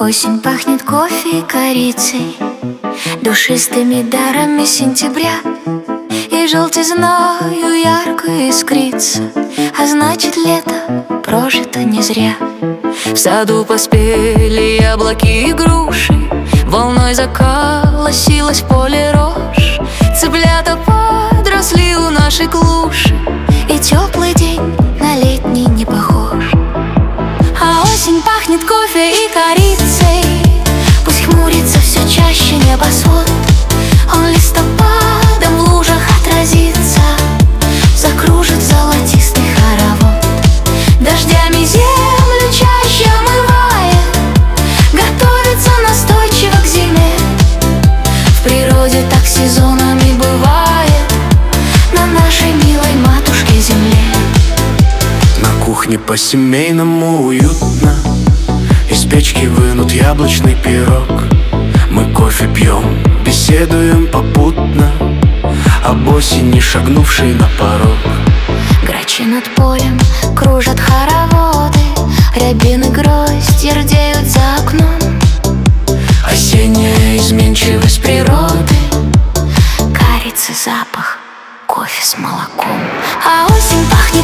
Осень пахнет кофе и корицей, душистыми дарами сентября, и желтизною ярко искрится, а значит, лето прожито не зря. В саду поспели яблоки и груши, волной заколосилась в поле рожь. Цыплята подросли у нашей клуши, и теплый день на летний не похож. А осень пахнет кофе и корицей, пусть хмурится все чаще небосвод. Он листопадом в лужах отразится, закружит золотистый хоровод. Дождями землю чаще омывает, готовится настойчиво к зиме. В природе так сезонами бывает, на нашей милой матушке земле. На кухне по-семейному уютно, из печки вынут яблочный пирог. Мы кофе пьем, беседуем попутно об осени, шагнувшей на порог. Грачи над полем кружат хороводы, рябины гроздья рдеют за окном. Осенняя изменчивость природы, Корицы запах, кофе с молоком. А осень пахнет